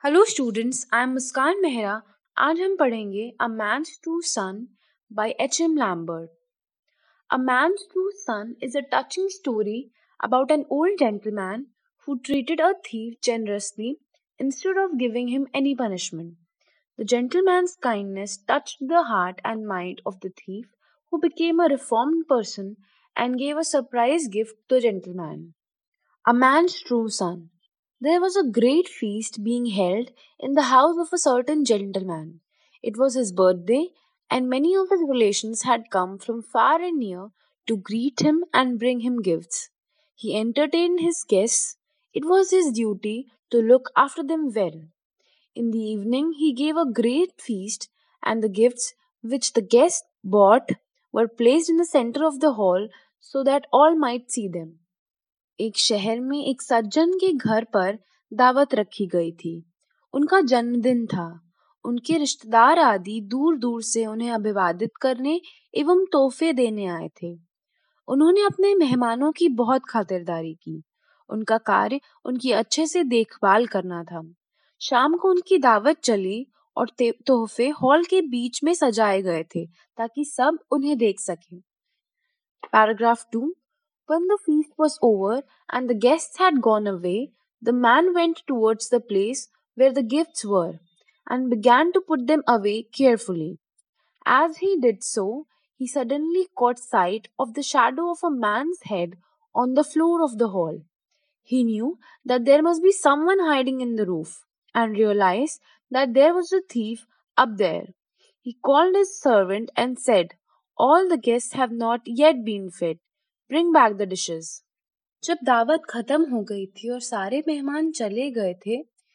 Hello students, I am Muskan Mehra. आज हम पढ़ेंगे a man's true son by H.M. Lambert. A Man's True Son is a touching story about an old gentleman who treated a thief generously instead of giving him any punishment. The gentleman's kindness touched the heart and mind of the thief, who became a reformed person and gave a surprise gift to the gentleman. A man's true son. There was a great feast being held in the house of a certain gentleman. It was his birthday, and many of his relations had come from far and near to greet him and bring him gifts. He entertained his guests. It was his duty to look after them well. In the evening, he gave a great feast, and the gifts which the guests brought were placed in the center of the hall so that all might see them. एक शहर में एक सज्जन के घर पर दावत रखी गई थी। उनका जन्मदिन था। उनके रिश्तेदार आदि दूर दूर से उन्हें अभिवादित करने एवं तोहफे देने आए थे। उन्होंने अपने मेहमानों की बहुत खातिरदारी की। उनका कार्य उनकी अच्छे से देखभाल करना था। शाम को उनकी दावत चली और तोहफे हॉल के बीच में सजाए गए थे ताकि सब उन्हें देख सकें। Paragraph 2. When the feast was over and the guests had gone away, the man went towards the place where the gifts were and began to put them away carefully. As he did so, he suddenly caught sight of the shadow of a man's head on the floor of the hall. He knew that there must be someone hiding in the roof and realized that there was a thief up there. He called his servant and said, "All the guests have not yet been fed. Bring back the dishes." जब दावत खत्म हो गई थी और सारे मेहमान चले गए थे,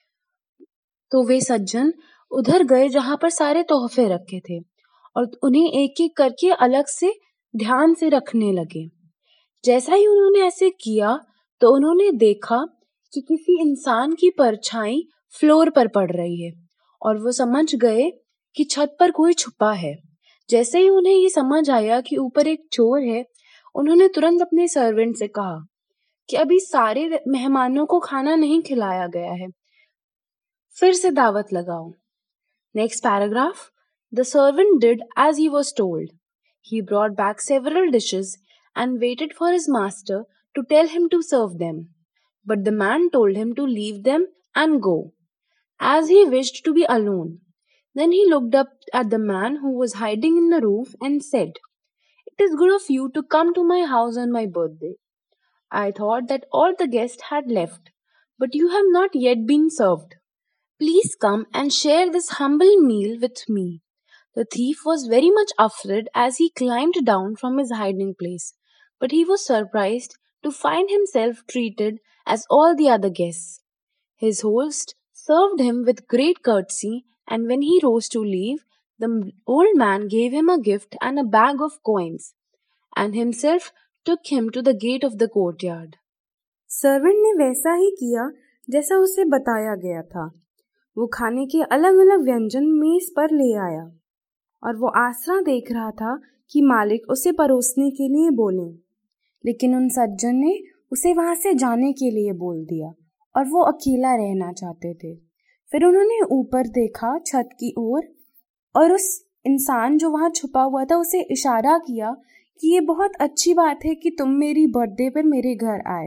तो वे सज्जन उधर गए जहां पर सारे तोहफे रखे थे और उन्हें एक एक करके अलग से ध्यान से रखने लगे। जैसा ही उन्होंने ऐसे किया तो उन्होंने देखा कि किसी इंसान की परछाई फ्लोर पर पड़ रही है और वो समझ गए कि छत पर कोई छुपा है। जैसे ही उन्हें ये समझ आया कि ऊपर एक चोर है, उन्होंने तुरंत अपने सर्वेंट से कहा कि अभी सारे मेहमानों को खाना नहीं खिलाया गया है, फिर से दावत लगाओ। Next paragraph. The servant did as he was told. He brought back several dishes and waited for his master to tell him to serve them. But the man told him to leave them and go, as he wished to be alone. Then he looked up at the man who was hiding in the roof and said, "It is good of you to come to my house on my birthday. I thought that all the guests had left, but you have not yet been served. Please come and share this humble meal with me." The thief was very much afraid as he climbed down from his hiding place, but he was surprised to find himself treated as all the other guests. His host served him with great courtesy, and when he rose to leave, the old man gave him a gift and a bag of coins, and himself took him to the gate of the courtyard. Servant ने वैसा ही किया जैसा उसे बताया गया था। वो खाने के अलग अलग व्यंजन मेज पर ले आया और वो आसरा देख रहा था कि मालिक उसे परोसने के लिए बोले, लेकिन उन सज्जन ने उसे वहां से जाने के लिए बोल दिया और वो अकेला रहना चाहते थे। फिर उन्होंने ऊपर देखा छत की ओर और उस इंसान जो वहां छुपा हुआ था उसे इशारा किया कि ये बहुत अच्छी बात है कि तुम मेरी बर्थडे पर मेरे घर आए।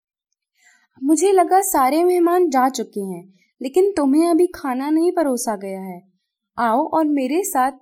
मुझे लगा सारे मेहमान जा चुके हैं, लेकिन तुम्हें अभी खाना नहीं परोसा गया है। आओ और मेरे साथ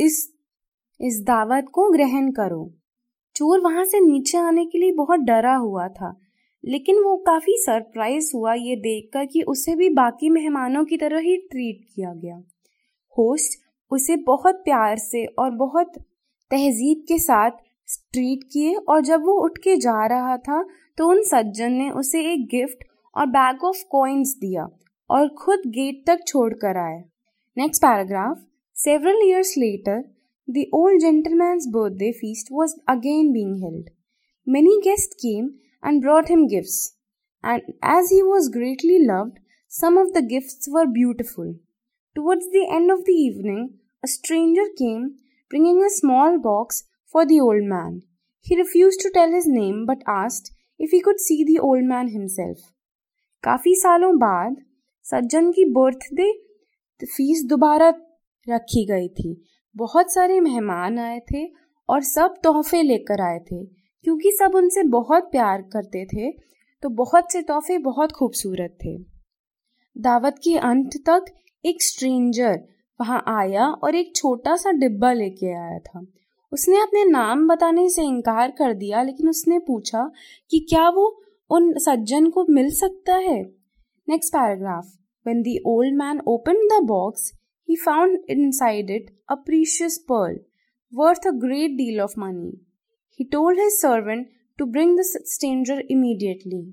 इस दावत को ग्रहण करो। चोर वहां से नीचे आने के लिए बहुत डरा हुआ था, लेकिन वो काफी सरप्राइज हुआ ये देखकर कि उसे भी बाकी मेहमानों की तरह ही ट्रीट किया गया। होस्ट उसे बहुत प्यार से और बहुत तहजीब के साथ ट्रीट किए और जब वो उठ के जा रहा था तो उन सज्जन ने उसे एक गिफ्ट और बैग ऑफ कॉइन्स दिया और खुद गेट तक छोड़ कर आए। Next paragraph. Several years later, the old gentleman's birthday feast was again being held. Many guests came and brought him gifts, and as he was greatly loved, some of the gifts were beautiful. Towards the end of the evening, a stranger came bringing a small box for the old man. He refused to tell his name but asked if he could see the old man himself. काफी सालों बाद सज्जन की birthday fees दोबारा रखी गई थी। बहुत सारे मेहमान आए थे और सब तोहफे लेकर आए थे। क्योंकि सब उनसे बहुत प्यार करते थे तो बहुत से तोहफे बहुत खूबसूरत थे। दावत के अंत तक एक स्ट्रेंजर वहां आया और एक छोटा सा डिब्बा लेके आया था। उसने अपने नाम बताने से इनकार कर दिया, लेकिन उसने पूछा कि क्या वो उन सज्जन को मिल सकता है। Next paragraph. When the old man opened the box, he found inside it a precious pearl, worth a great deal of money. He told his servant to bring the stranger immediately.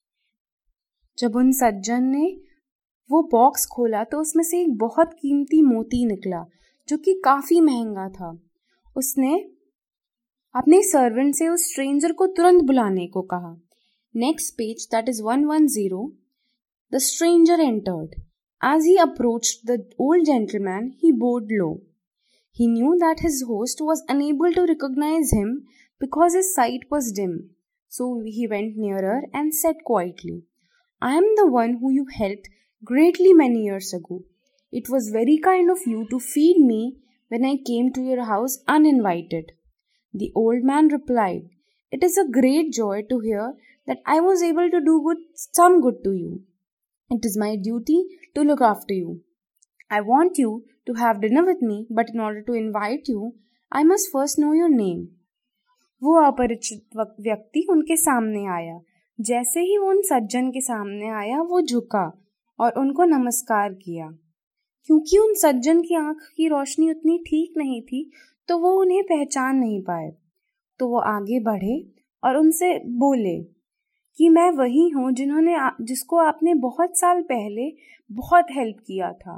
जब उन सज्जन ने वो box खोला तो उसमें से एक बहुत कीमती मोती निकला जो कि काफी महंगा था। उसने अपने सर्वेंट से उस स्ट्रेंजर को तुरंत बुलाने को कहा। Next page, that is 110. The stranger entered. As he approached the old gentleman, he bowed low. He knew that his host was unable to recognize him because his sight was dim. So he went nearer and said quietly, "I am the one who you helped greatly many years ago. It was very kind of you to feed me when I came to your house uninvited." The old man replied, "It is a great joy to hear that I was able to do some good to you. It is my duty to look after you. I want you to have dinner with me, but in order to invite you, I must first know your name." वो अपरिचित व्यक्ति उनके सामने आया। जैसे ही वो उन सज्जन के सामने आया, वो झुका और उनको नमस्कार किया। क्योंकि उन सज्जन की आंख की रोशनी उतनी ठीक नहीं थी, तो वो उन्हें पहचान नहीं पाए। तो वो आगे बढ़े और उनसे बोले कि मैं वही हूँ जिसको आपने बहुत साल पहले बहुत हेल्प किया था।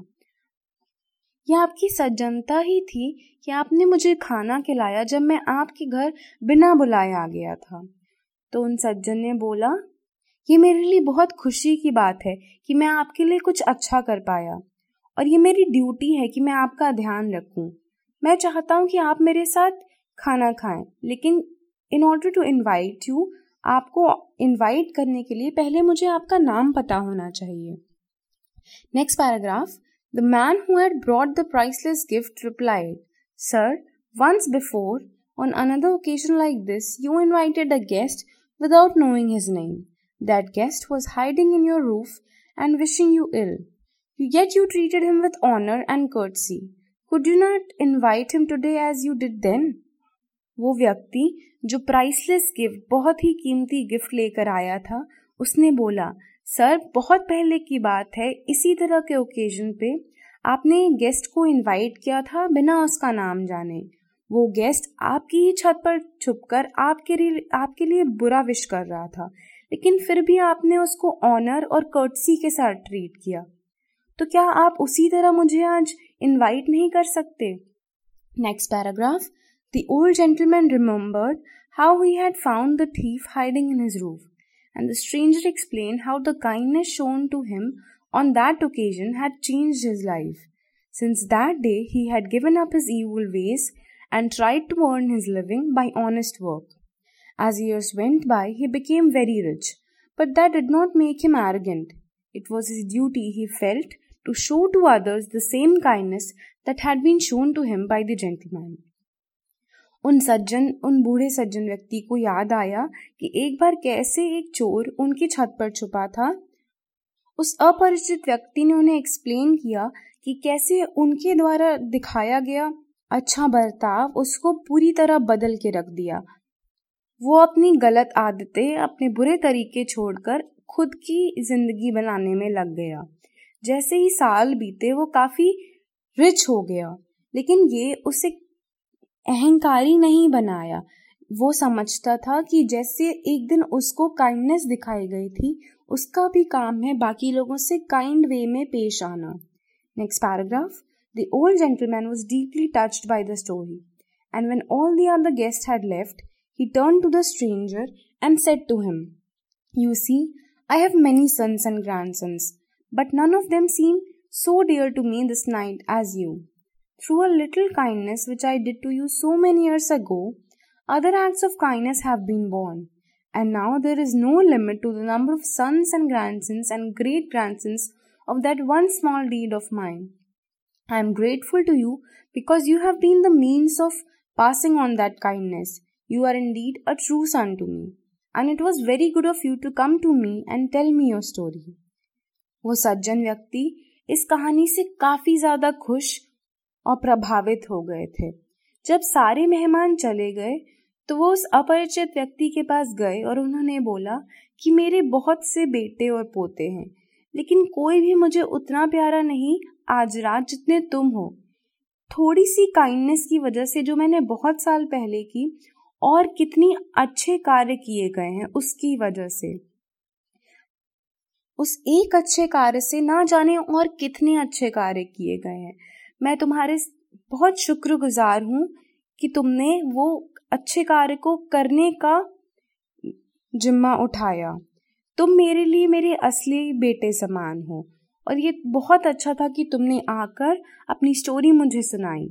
यह आपकी सज्जनता ही थी कि आपने मुझे खाना खिलाया जब मैं आपके घर बिना बुलाए आ गया था। तो उन सज्जन ने बोला, ये मेरे लिए बहुत खुशी की बात है कि मैं आपके लिए कुछ अच्छा कर पाया और ये मेरी ड्यूटी है कि मैं आपका ध्यान रखूं। मैं चाहता हूं कि आप मेरे साथ खाना खाएं, लेकिन in order to invite you, आपको इनवाइट करने के लिए पहले मुझे आपका नाम पता होना चाहिए। Next paragraph. The man who had brought the priceless gift replied, "sir, once before, on another occasion like this, you invited a guest without knowing his name. That guest was hiding in your roof and wishing you ill. Yet you treated him with honor and courtesy. Could you not invite him today as you did then?" वो व्यक्ति जो priceless gift, बहुत ही कीमती gift लेकर आया था, उसने बोला, "सर, बहुत पहले की बात है, इसी तरह के ओकेजन पे आपने गेस्ट को इनवाइट किया था बिना उसका नाम जाने। वो गेस्ट आपकी ही छत पर छुपकर आपके लिए बुरा विश कर रहा था, लेकिन फिर भी आपने उसको ऑनर और कर्टसी के साथ ट्रीट किया। तो क्या आप उसी तरह मुझे आज इनवाइट नहीं कर सकते?" Next paragraph. The old gentleman remembered how he had found the thief hiding in his roof, and the stranger explained how the kindness shown to him on that occasion had changed his life. Since that day, he had given up his evil ways and tried to earn his living by honest work. As years went by, he became very rich, but that did not make him arrogant. It was his duty, he felt, to show to others the same kindness that had been shown to him by the gentleman. उन बूढ़े सज्जन व्यक्ति को याद आया कि एक बार कैसे एक चोर उनकी छत पर छुपा था। उस अपरिचित व्यक्ति ने उन्हें एक्सप्लेन किया कि कैसे उनके द्वारा दिखाया गया अच्छा बर्ताव उसको पूरी तरह बदल के रख दिया। वो अपनी गलत आदतें, अपने बुरे तरीके छोड़कर खुद की जिंदगी बनाने में लग गया। जैसे ही साल बीते वो काफी रिच हो गया, लेकिन ये उसे अहंकारी नहीं बनाया। वो समझता था कि जैसे एक दिन उसको काइंडनेस दिखाई गई थी, उसका भी काम है बाकी लोगों से काइंड वे में पेश आना। Next paragraph. The old gentleman was deeply touched by the story, and when all the other guests had left, he turned to the stranger and said to him, "You see, I have many sons and grandsons, but none of them seem so dear to me this night as you. Through a little kindness which I did to you so many years ago, other acts of kindness have been born, and now there is no limit to the number of sons and grandsons and great-grandsons of that one small deed of mine. I am grateful to you because you have been the means of passing on that kindness. You are indeed a true son to me, and it was very good of you to come to me and tell me your story. वो सज्जन व्यक्ति इस कहानी से काफी ज्यादा खुश और प्रभावित हो गए थे। जब सारे मेहमान चले गए तो वो उस अपरिचित व्यक्ति के पास गए और उन्होंने बोला कि मेरे बहुत से बेटे और पोते हैं, लेकिन कोई भी मुझे उतना प्यारा नहीं आज रात जितने तुम हो। थोड़ी सी काइंडनेस की वजह से जो मैंने बहुत साल पहले की और कितनी अच्छे कार्य किए गए हैं उसकी वजह से, उस एक अच्छे कार्य से ना जाने और कितने अच्छे कार्य किए गए हैं। मैं तुम्हारे बहुत शुक्रगुजार हूँ कि तुमने वो अच्छे कार्य को करने का जिम्मा उठाया। तुम मेरे लिए मेरे असली बेटे समान हो और ये बहुत अच्छा था कि तुमने आकर अपनी स्टोरी मुझे सुनाई।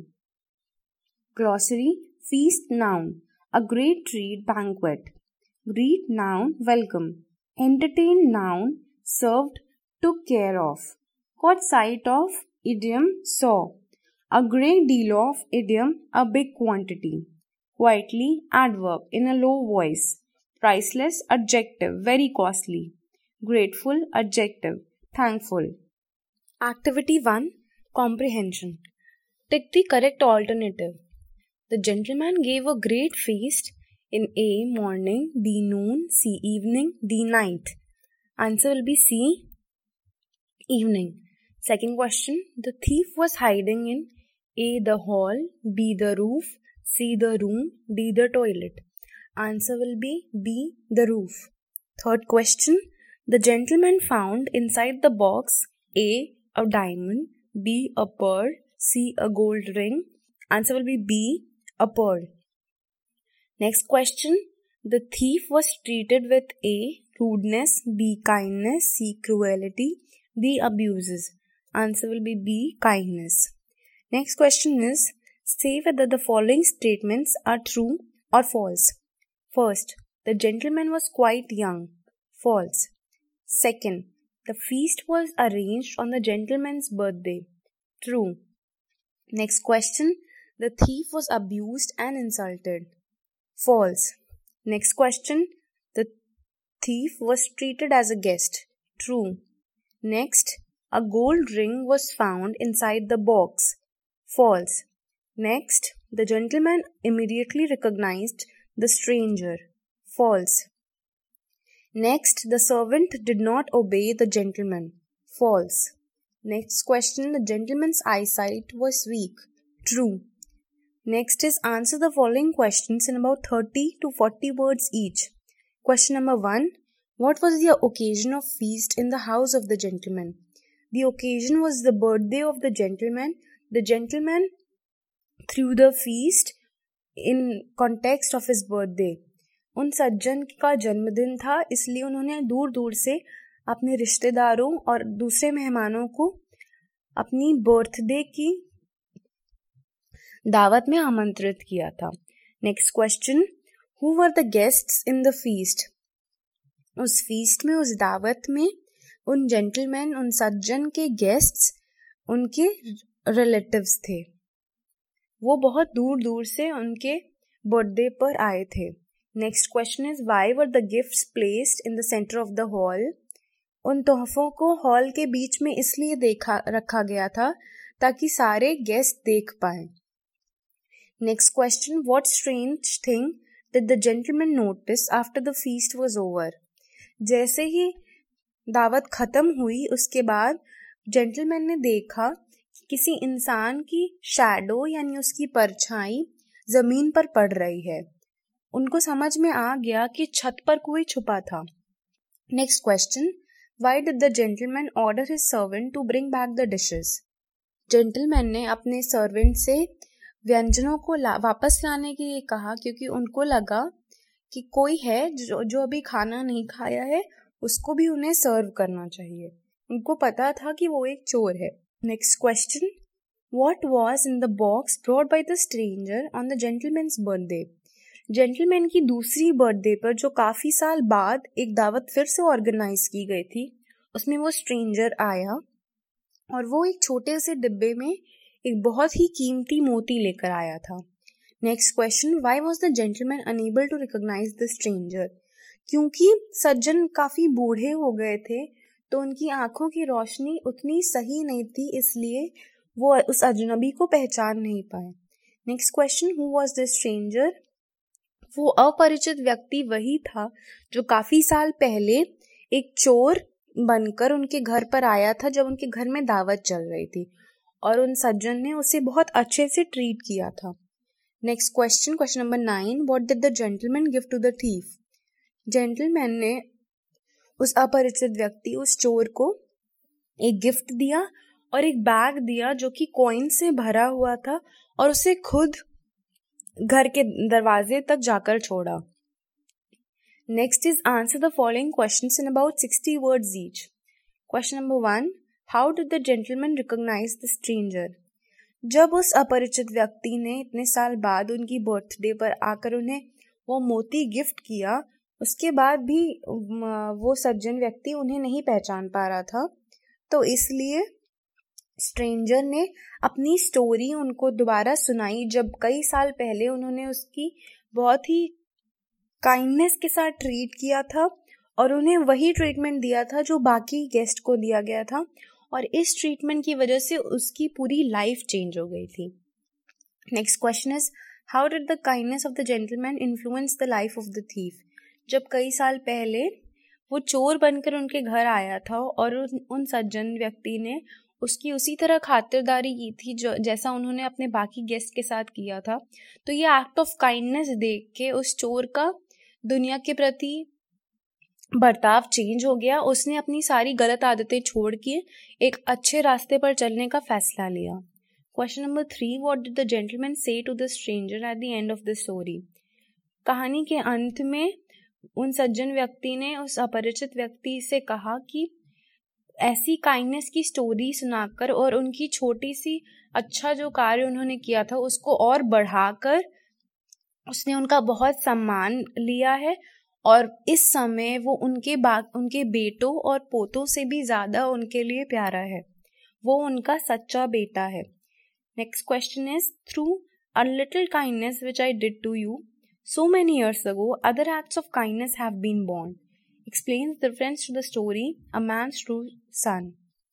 Glossary feast noun a great treat banquet, greet noun welcome, entertain noun served, took care of, caught sight of, idiom saw, a great deal of, idiom a big quantity, quietly adverb in a low voice, priceless adjective very costly, grateful adjective thankful. Activity 1 Comprehension. Tick the correct alternative. The gentleman gave a great feast in A. morning, B. noon, C. evening, D. night. Answer will be C. evening. Second question. The thief was hiding in A. the hall, B. the roof, C. the room, D. the toilet. Answer will be B. the roof. Third question. The gentleman found inside the box A. a diamond, B. a pearl, C. a gold ring. Answer will be B. a pearl. Next question. The thief was treated with A. rudeness, B. kindness, C. cruelty, D. abuses. Answer will be B. kindness. Next question is, say whether the following statements are true or false. First, the gentleman was quite young. False. Second, the feast was arranged on the gentleman's birthday. True. Next question, the thief was abused and insulted. False. Next question, the thief was treated as a guest. True. Next, a gold ring was found inside the box. False. Next, the gentleman immediately recognized the stranger. False. Next, the servant did not obey the gentleman. False. Next question, the gentleman's eyesight was weak. True. Next is, answer the following questions in about 30 to 40 words each. Question number 1. What was the occasion of feast in the house of the gentleman? The occasion was the birthday of the gentleman. The gentleman threw the feast in context of his birthday. उन सज्जन का जन्मदिन था, इसलिए उन्होंने दूर दूर से अपने रिश्तेदारों और दूसरे मेहमानों को अपनी बर्थडे की दावत में आमंत्रित किया था. Next question, who were the guests in the feast? उस फीस्ट में, उस दावत में उन जेंटलमैन, उन सज्जन के गेस्ट्स उनके रिलेटिव्स थे. वो बहुत दूर दूर से उनके बर्थडे पर आए थे. Next question is, why were the gifts placed in the centre of the hall? उन तोहफों को हॉल के बीच में इसलिए रखा गया था ताकि सारे गेस्ट देख पाए. Next question, what strange thing did the gentleman notice after the feast was over? जैसे ही दावत खत्म हुई उसके बाद जेंटलमैन ने देखा कि किसी इंसान की शैडो यानी उसकी परछाई जमीन पर पड़ रही है. उनको समझ में आ गया कि छत पर कोई छुपा था. Next question, why did the gentleman order his servant to bring back the dishes? Gentleman ने अपने सर्वेंट से व्यंजनों को वापस लाने के लिए कहा क्योंकि उनको लगा कि कोई है जो अभी खाना नहीं खाया है, उसको भी उन्हें सर्व करना चाहिए. उनको पता था कि वो एक चोर है. Next question, what was in the box brought by the stranger on the gentleman's birthday? Gentleman की दूसरी बर्थडे पर जो काफी साल बाद एक दावत फिर से ऑर्गेनाइज की गई थी, उसमें वो स्ट्रेंजर आया और वो एक छोटे से डिब्बे में एक बहुत ही कीमती मोती लेकर आया था। Next question, why was the gentleman unable to recognise the stranger? क्योंकि सज्जन काफी बूढ़े हो गए थे तो उनकी आंखों की रोशनी उतनी सही नहीं थी, इसलिए वो उस अजनबी को पहचान नहीं पाए। Next question, who was the stranger? वो अपरिचित व्यक्ति वही था जो काफी साल पहले एक चोर बनकर उनके घर पर आया था जब उनके घर में दावत चल रही थी और उन सज्जन ने उसे बहुत अच्छे से ट्रीट किया था। Next question, question number 9, what did the gentleman give to the thief? Gentleman ने उस अपरिचित व्यक्ति, उस चोर को एक गिफ्ट दिया और एक बैग दिया जो कि कॉइन से भरा हुआ था और उसे खुद घर के दरवाजे तक जाकर छोड़ा। Next is answer the following questions in about 60 words each. Question number 1, how did the gentleman recognise the stranger? जब उस अपरिचित व्यक्ति ने इतने साल बाद उनकी बर्थडे पर आकर उन्हें वो मोती गिफ्ट किया, उसके बाद भी वो सज्जन व्यक्ति उन्हें नहीं पहचान पा रहा था, तो इसलिए स्ट्रेंजर ने अपनी स्टोरी उनको दोबारा सुनाई जब कई साल पहले उन्होंने उसकी बहुत ही काइंडनेस के साथ ट्रीट किया था और उन्हें वही ट्रीटमेंट दिया था जो बाकी गेस्ट को दिया गया था, और इस ट्रीटमेंट की वजह से उसकी पूरी लाइफ चेंज हो गई थी। Next question is, how did the kindness of the gentleman influence the life of the thief? जब कई साल पहले वो चोर बनकर उनके घर आया था और उन सज्जन व्यक्ति ने उसकी उसी तरह खातिरदारी की थी जैसा उन्होंने अपने बाकी गेस्ट के साथ किया था, तो ये एक्ट ऑफ काइंडनेस देख के उस चोर का दुनिया के प्रति बर्ताव चेंज हो गया। उसने अपनी सारी गलत आदतें छोड़ के एक अच्छे रास्ते पर चलने का फैसला लिया। Question number 3, what did the gentleman say to the stranger at the end of the story? कहानी के अंत में उन सज्जन व्यक्ति ने उस अपरिचित व्यक्ति से कहा कि ऐसी काइंडनेस की स्टोरी सुनाकर और उनकी छोटी सी अच्छा जो कार्य उन्होंने किया था उसको और बढ़ाकर उसने उनका बहुत सम्मान लिया है और इस समय वो उनके बेटों और पोतों से भी ज्यादा उनके लिए प्यारा है। वो उनका सच्चा बेटा है। Next question is, through a little kindness which I did to you so many years ago, other acts of kindness have been born. Explains the reference to the story A Man's True Son.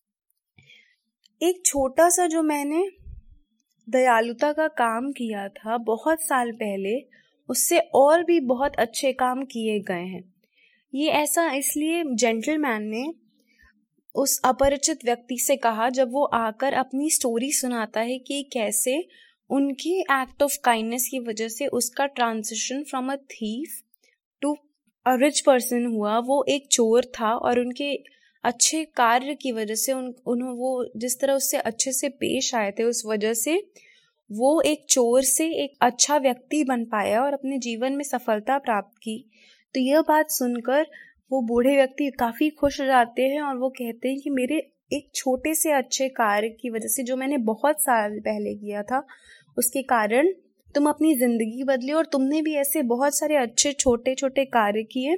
एक छोटा सा जो मैंने दयालुता का काम किया था बहुत साल पहले, उससे और भी बहुत अच्छे काम किए गए हैं। ये ऐसा इसलिए जेंटलमैन ने उस अपरिचित व्यक्ति से कहा जब वो आकर अपनी स्टोरी सुनाता है कि कैसे उनके एक्ट ऑफ काइंडनेस की वजह से उसका transition from a thief to a rich person हुआ। वो एक चोर था और उनके अच्छे कार्य की वजह से वो जिस तरह उससे अच्छे से पेश आए थे उस वजह से वो एक चोर से एक अच्छा व्यक्ति बन पाया और अपने जीवन में सफलता प्राप्त की। तो यह बात सुनकर वो बूढ़े व्यक्ति काफी खुश हो जाते हैं और वो कहते हैं कि मेरे एक छोटे से अच्छे कार्य की वजह से जो मैंने बहुत साल पहले किया था उसके कारण तुम अपनी जिंदगी बदली और तुमने भी ऐसे बहुत सारे अच्छे छोटे छोटे कार्य किए।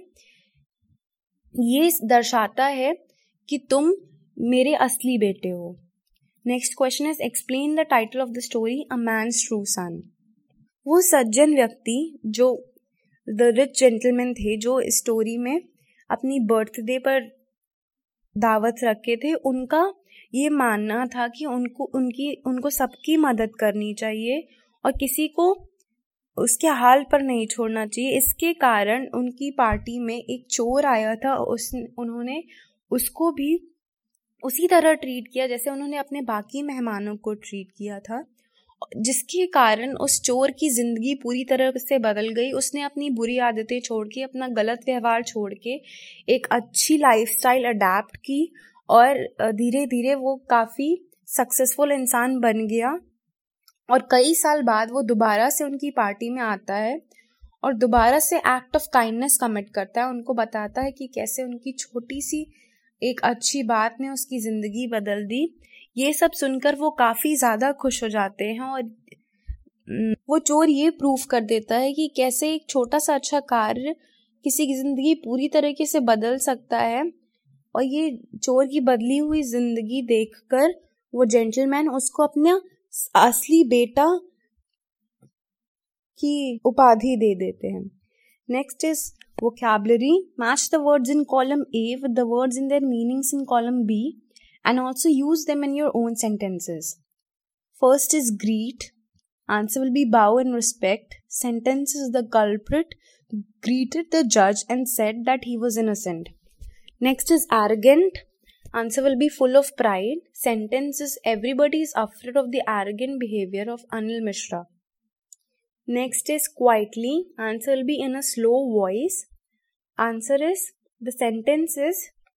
ये दर्शाता है कि तुम मेरे असली बेटे हो। Next question is, explain the title of the story a man's true son. वो सज्जन व्यक्ति जो द रिच जेंटलमैन थे जो इस स्टोरी में अपनी बर्थडे पर दावत रखे थे, उनका ये मानना था कि उनको सबकी मदद करनी चाहिए और किसी को उसके हाल पर नहीं छोड़ना चाहिए। इसके कारण उनकी पार्टी में एक चोर आया था, उन्होंने उसको भी उसी तरह ट्रीट किया जैसे उन्होंने अपने बाकी मेहमानों को ट्रीट किया था, जिसके कारण उस चोर की जिंदगी पूरी तरह से बदल गई। उसने अपनी बुरी आदतें छोड़ के, अपना गलत व्यवहार छोड़ के एक अच्छी लाइफस्टाइल अडैप्ट की और धीरे धीरे वो काफी सक्सेसफुल इंसान बन गया। और कई साल बाद वो दोबारा से उनकी पार्टी में आता है और दोबारा से एक्ट ऑफ काइंडनेस कमिट करता है। उनको बताता है कि कैसे उनकी छोटी सी एक अच्छी बात ने उसकी जिंदगी बदल दी। ये सब सुनकर वो काफी ज्यादा खुश हो जाते हैं और वो चोर ये प्रूफ कर देता है कि कैसे एक छोटा सा अच्छा कार्य किसी की जिंदगी पूरी तरीके से बदल सकता है और ये चोर की बदली हुई जिंदगी देखकर वो जेंटलमैन उसको अपना असली बेटा की उपाधि दे देते हैं. Next is vocabulary. Match the words in column A with the words in their meanings in column B and also use them in your own sentences. First is greet. Answer will be bow in respect. Sentence is the culprit greeted the judge and said that he was innocent. Next is arrogant. Answer will be full of pride. Sentence is everybody is afraid of the arrogant behavior of Anil Mishra. Next is quietly. Answer will be in a slow voice. Answer is, the sentence is,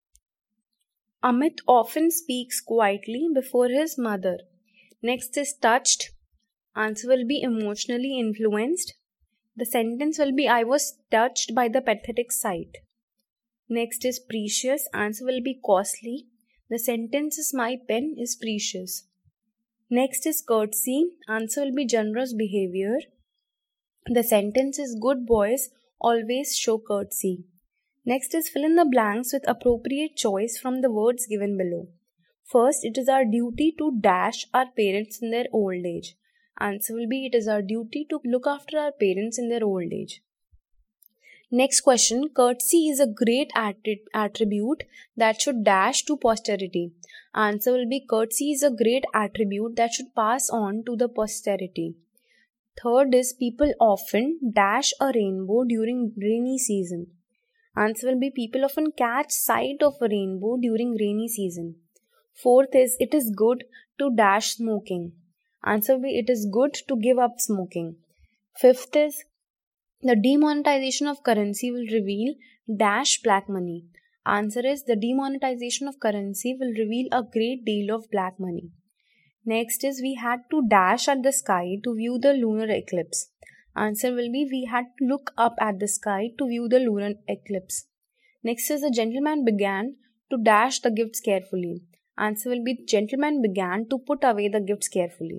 Amit often speaks quietly before his mother. Next is touched. Answer will be emotionally influenced. The sentence will be, I was touched by the pathetic sight. Next is precious. Answer will be costly. The sentence is, my pen is precious. Next is courtesy. Answer will be generous behavior. The sentence is, good boys always show courtesy. Next is fill in the blanks with appropriate choice from the words given below. First, it is our duty to dash our parents in their old age. Answer will be, it is our duty to look after our parents in their old age. Next question, courtesy is a great attribute that should dash to posterity. Answer will be, courtesy is a great attribute that should pass on to the posterity. Third is, people often dash a rainbow during rainy season. Answer will be, people often catch sight of a rainbow during rainy season. Fourth is, it is good to dash smoking. Answer will be, it is good to give up smoking. Fifth is, the demonetization of currency will reveal dash black money. Answer is, the demonetization of currency will reveal a great deal of black money. Next is, we had to dash at the sky to view the lunar eclipse. Answer will be, we had to look up at the sky to view the lunar eclipse. Next is, the gentleman began to dash the gifts carefully. Answer will be, gentleman began to put away the gifts carefully.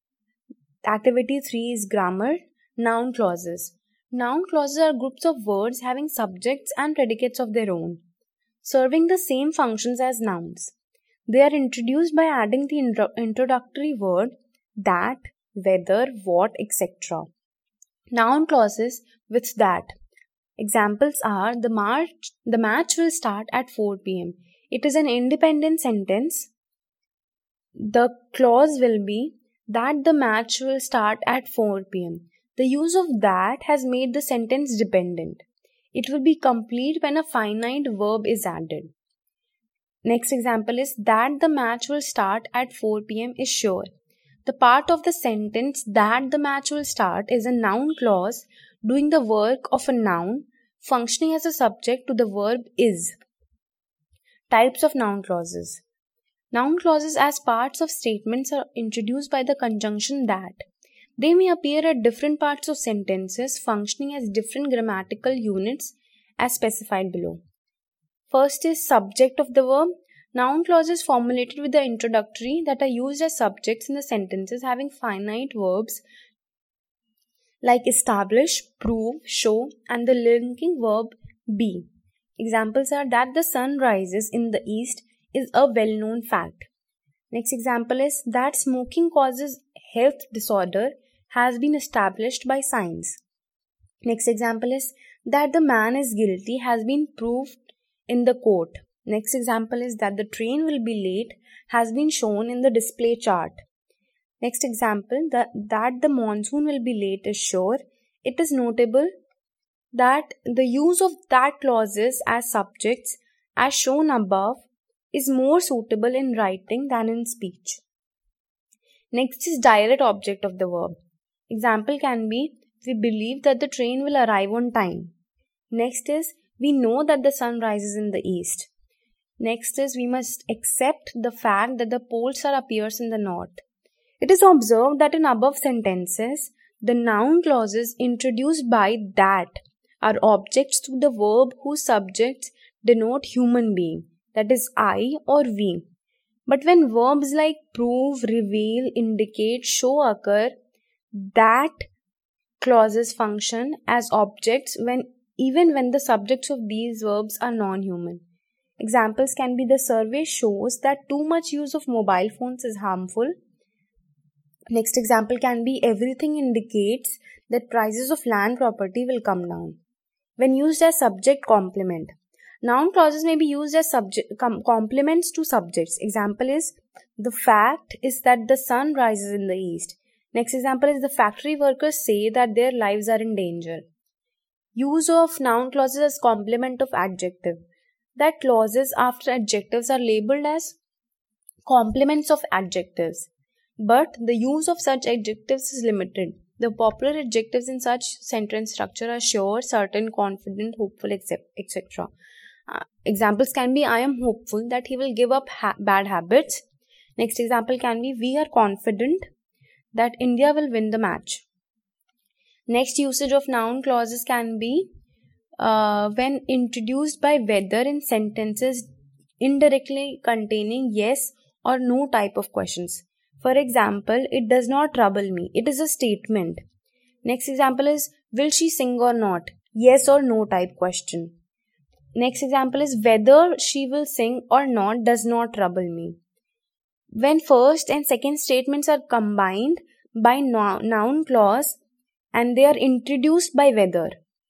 Activity 3 is grammar. Noun clauses. Noun clauses are groups of words having subjects and predicates of their own, serving the same functions as nouns. They are introduced by adding the introductory word that, whether, what, etc. Noun clauses with that. Examples are, the match will start at 4 p.m. It is an independent sentence. The clause will be that the match will start at 4 p.m. The use of that has made the sentence dependent. It will be complete when a finite verb is added. Next example is, that the match will start at 4 p.m. is sure. The part of the sentence that the match will start is a noun clause doing the work of a noun, functioning as a subject to the verb is. Types of noun clauses. Noun clauses as parts of statements are introduced by the conjunction that. They may appear at different parts of sentences, functioning as different grammatical units as specified below. First is subject of the verb. Noun clauses formulated with the introductory that are used as subjects in the sentences having finite verbs like establish, prove, show, and the linking verb be. Examples are, that the sun rises in the east is a well-known fact. Next example is, that smoking causes health disorder has been established by science. Next example is, that the man is guilty has been proved in the court. Next example is, that the train will be late has been shown in the display chart. Next example, that the monsoon will be late is sure. It is notable that the use of that clauses as subjects as shown above is more suitable in writing than in speech. Next is direct object of the verb. Example can be, we believe that the train will arrive on time. Next is, we know that the sun rises in the east. Next is, we must accept the fact that the pole star appears in the north. It is observed that in above sentences, the noun clauses introduced by that are objects to the verb whose subjects denote human being, that is I or we. But when verbs like prove, reveal, indicate, show occur, that clauses function as objects even when the subjects of these verbs are non-human. Examples can be the survey shows that too much use of mobile phones is harmful. Next example can be everything indicates that prices of land property will come down. When used as subject complement. Noun clauses may be used as complements to subjects. Example is the fact is that the sun rises in the east. Next example is the factory workers say that their lives are in danger. Use of noun clauses as complement of adjective. That clauses after adjectives are labeled as complements of adjectives. But the use of such adjectives is limited. The popular adjectives in such sentence structure are sure, certain, confident, hopeful, etc. Examples can be I am hopeful that he will give up bad habits. Next example can be we are confident that India will win the match. Next usage of noun clauses can be when introduced by whether in sentences indirectly containing yes or no type of questions. For example, it does not trouble me. It is a statement. Next example is will she sing or not? Yes or no type question. Next example is whether she will sing or not does not trouble me. When first and second statements are combined by noun clause and they are introduced by whether.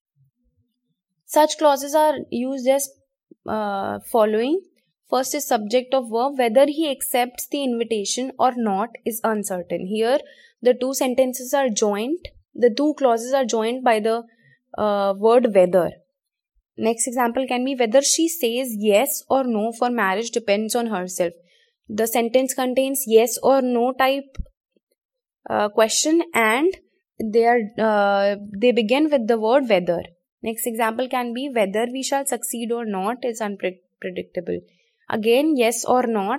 Such clauses are used as following. First is subject of verb. Whether he accepts the invitation or not is uncertain. Here the two sentences are joined. The two clauses are joined by the word whether. Next example can be whether she says yes or no for marriage depends on herself. The sentence contains yes or no type question and they begin with the word whether. Next example can be whether we shall succeed or not is unpredictable. Again, yes or not.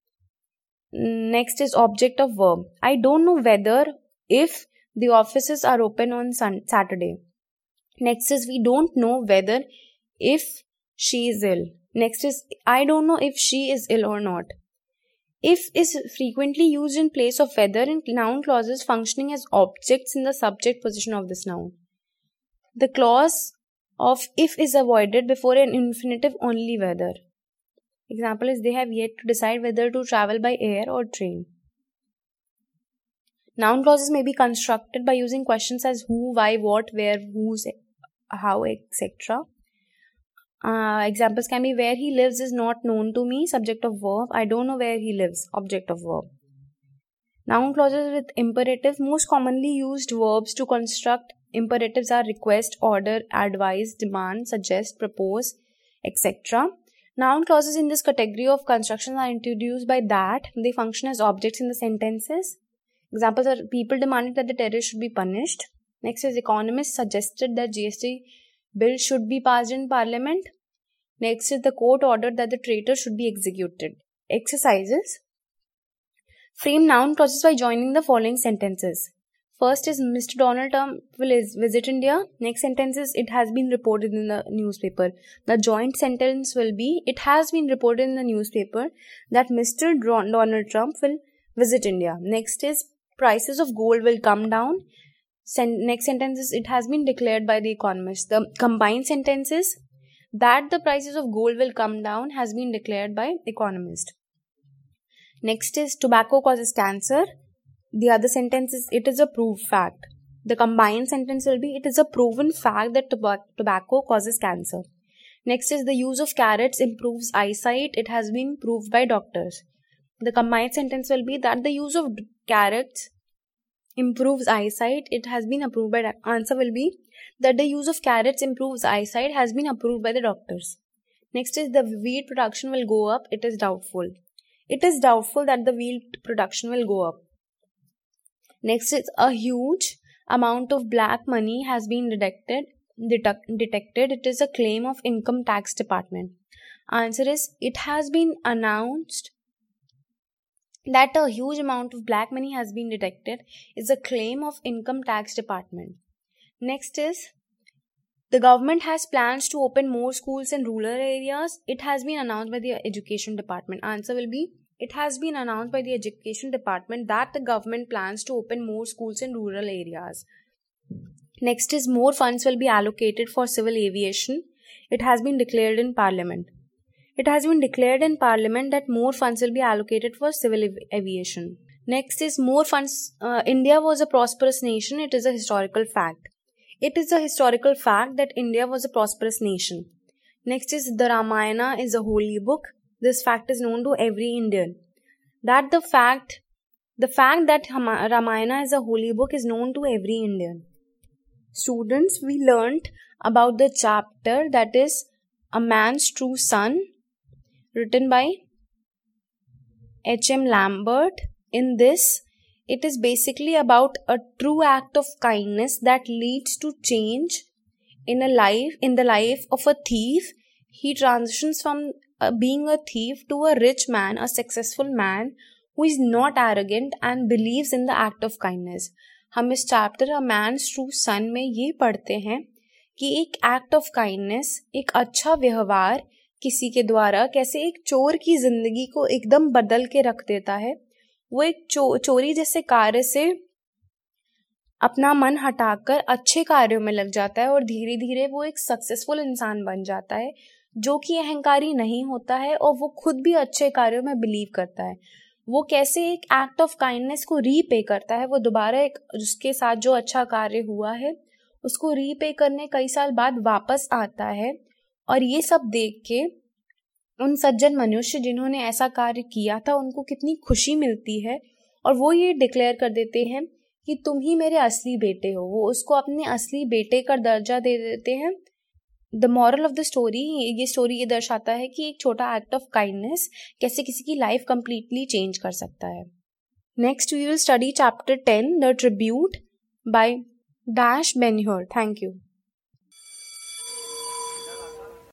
Next is object of verb. I don't know whether if the offices are open on Saturday. Next is we don't know whether if she is ill. Next is I don't know if she is ill or not. If is frequently used in place of whether in noun clauses functioning as objects in the subject position of this noun. The clause of if is avoided before an infinitive only whether. Example is they have yet to decide whether to travel by air or train. Noun clauses may be constructed by using questions as who, why, what, where, whose, how, etc. Examples can be where he lives is not known to me, subject of verb. I don't know where he lives, object of verb. Noun clauses with imperative. Most commonly used verbs to construct imperatives are request, order, advise, demand, suggest, propose, etc. Noun clauses in this category of constructions are introduced by that they function as objects in the sentences. Examples are people demanded that the terrorists should be punished. Next is economists suggested that GST bill should be passed in parliament. Next is the court ordered that the traitor should be executed. Exercises. Frame noun clauses by joining the following sentences. First is Mr. Donald Trump will visit India. Next sentence is it has been reported in the newspaper. The joint sentence will be it has been reported in the newspaper that Mr. Donald Trump will visit India. Next is prices of gold will come down. Next sentence is it has been declared by the economist. The combined sentences that the prices of gold will come down has been declared by economist. Next is tobacco causes cancer. The other sentence is it is a proved fact. The combined sentence will be it is a proven fact that tobacco causes cancer. Next is the use of carrots improves eyesight. It has been proved by doctors. The combined sentence will be that the use of carrots improves eyesight. It has been approved by answer will be that the use of carrots improves eyesight has been approved by the doctors. Next is the wheat production will go up. It is doubtful. It is doubtful that the wheat production will go up. Next is a huge amount of black money has been detected. It is a claim of income tax department. Answer is it has been announced that a huge amount of black money has been detected is a claim of income tax department. Next is the government has plans to open more schools in rural areas. It has been announced by the education department. Answer will be it has been announced by the education department that the government plans to open more schools in rural areas. Next is more funds will be allocated for civil aviation. It has been declared in parliament. It has been declared in Parliament that more funds will be allocated for civil aviation. Next is more funds. India was a prosperous nation. It is a historical fact. It is a historical fact that India was a prosperous nation. Next is the Ramayana is a holy book. This fact is known to every Indian. The fact that Ramayana is a holy book is known to every Indian. Students, we learnt about the chapter that is A Man's True Son, written by H.M. Lambert. In this, it is basically about a true act of kindness that leads to change in the life of a thief. He transitions from being a thief to a rich man, a successful man who is not arrogant and believes in the act of kindness. हम इस chapter a man's true son में ये पढ़ते हैं कि एक act of kindness, एक अच्छा व्यवहार किसी के द्वारा कैसे एक चोर की जिंदगी को एकदम बदल के रख देता है। वो एक चोरी जैसे कार्य से अपना मन हटाकर अच्छे कार्यों में लग जाता है और धीरे धीरे वो एक सक्सेसफुल इंसान बन जाता है जो कि अहंकारी नहीं होता है और वो खुद भी अच्छे कार्यों में बिलीव करता है। वो कैसे एक एक्ट ऑफ काइंडनेस को रीपे करता है, वो दोबारा एक उसके साथ जो अच्छा कार्य हुआ है उसको रीपे करने कई साल बाद वापस आता है। और ये सब देख के उन सज्जन मनुष्य जिन्होंने ऐसा कार्य किया था उनको कितनी खुशी मिलती है और वो ये डिक्लेयर कर देते हैं कि तुम ही मेरे असली बेटे हो। वो उसको अपने असली बेटे का दर्जा दे देते हैं। The moral of the story, ये स्टोरी ये दर्शाता है कि एक छोटा एक्ट ऑफ काइंडनेस कैसे किसी की लाइफ कंप्लीटली चेंज कर सकता है। Next we will study chapter 10 the tribute by Dash Benhur. Thank you.